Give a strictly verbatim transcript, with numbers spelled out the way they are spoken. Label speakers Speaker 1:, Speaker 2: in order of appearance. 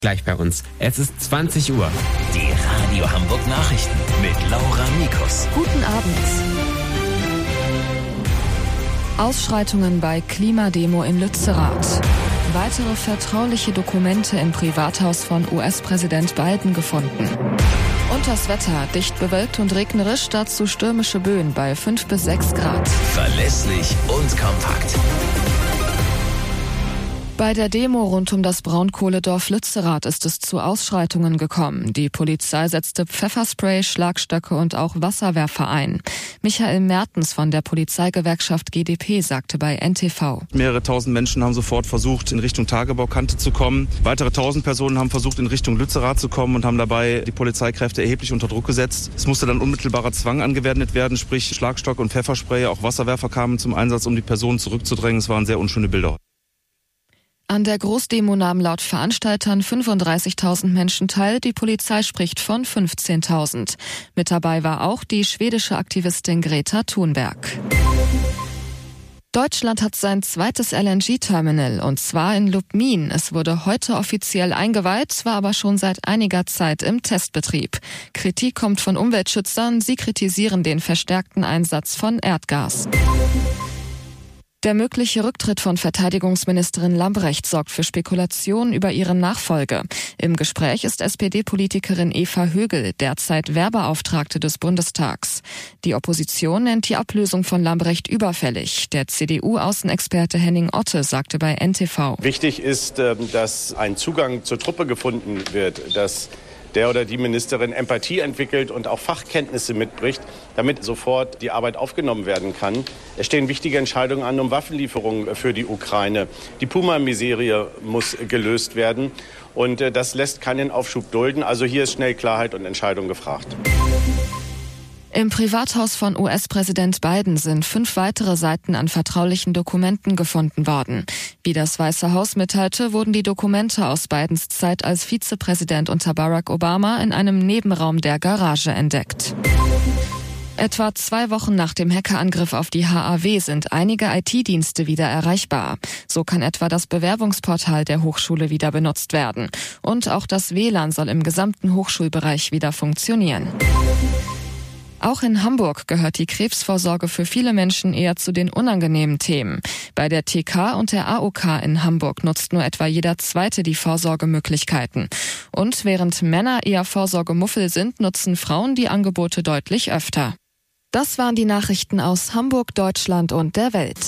Speaker 1: Gleich bei uns. Es ist zwanzig Uhr.
Speaker 2: Die Radio Hamburg Nachrichten mit Laura Mikus.
Speaker 3: Guten Abend. Ausschreitungen bei Klimademo in Lützerath. Weitere vertrauliche Dokumente im Privathaus von U S-Präsident Biden gefunden. Und das Wetter, dicht bewölkt und regnerisch, dazu stürmische Böen bei fünf bis sechs Grad.
Speaker 2: Verlässlich und kompakt.
Speaker 3: Bei der Demo rund um das Braunkohledorf Lützerath ist es zu Ausschreitungen gekommen. Die Polizei setzte Pfefferspray, Schlagstöcke und auch Wasserwerfer ein. Michael Mertens von der Polizeigewerkschaft G D P sagte bei N T V.
Speaker 4: Mehrere tausend Menschen haben sofort versucht, in Richtung Tagebaukante zu kommen. Weitere tausend Personen haben versucht, in Richtung Lützerath zu kommen und haben dabei die Polizeikräfte erheblich unter Druck gesetzt. Es musste dann unmittelbarer Zwang angewendet werden, sprich Schlagstock und Pfefferspray. Auch Wasserwerfer kamen zum Einsatz, um die Personen zurückzudrängen. Es waren sehr unschöne Bilder.
Speaker 3: An der Großdemo nahmen laut Veranstaltern fünfunddreißigtausend Menschen teil. Die Polizei spricht von fünfzehntausend. Mit dabei war auch die schwedische Aktivistin Greta Thunberg. Deutschland hat sein zweites L N G-Terminal, und zwar in Lubmin. Es wurde heute offiziell eingeweiht, war aber schon seit einiger Zeit im Testbetrieb. Kritik kommt von Umweltschützern. Sie kritisieren den verstärkten Einsatz von Erdgas. Der mögliche Rücktritt von Verteidigungsministerin Lambrecht sorgt für Spekulationen über ihre Nachfolge. Im Gespräch ist S P D-Politikerin Eva Högel, derzeit Wehrbeauftragte des Bundestags. Die Opposition nennt die Ablösung von Lambrecht überfällig. Der C D U-Außenexperte Henning Otte sagte bei N T V.
Speaker 5: Wichtig ist, dass ein Zugang zur Truppe gefunden wird, dass der oder die Ministerin Empathie entwickelt und auch Fachkenntnisse mitbringt, damit sofort die Arbeit aufgenommen werden kann. Es stehen wichtige Entscheidungen an um Waffenlieferungen für die Ukraine. Die Puma-Miserie muss gelöst werden und das lässt keinen Aufschub dulden. Also hier ist schnell Klarheit und Entscheidung gefragt.
Speaker 3: Im Privathaus von U S-Präsident Biden sind fünf weitere Seiten an vertraulichen Dokumenten gefunden worden. Wie das Weiße Haus mitteilte, wurden die Dokumente aus Bidens Zeit als Vizepräsident unter Barack Obama in einem Nebenraum der Garage entdeckt. Etwa zwei Wochen nach dem Hackerangriff auf die H A W sind einige I T-Dienste wieder erreichbar. So kann etwa das Bewerbungsportal der Hochschule wieder benutzt werden. Und auch das W L A N soll im gesamten Hochschulbereich wieder funktionieren. Auch in Hamburg gehört die Krebsvorsorge für viele Menschen eher zu den unangenehmen Themen. Bei der T K und der A O K in Hamburg nutzt nur etwa jeder Zweite die Vorsorgemöglichkeiten. Und während Männer eher Vorsorgemuffel sind, nutzen Frauen die Angebote deutlich öfter. Das waren die Nachrichten aus Hamburg, Deutschland und der Welt.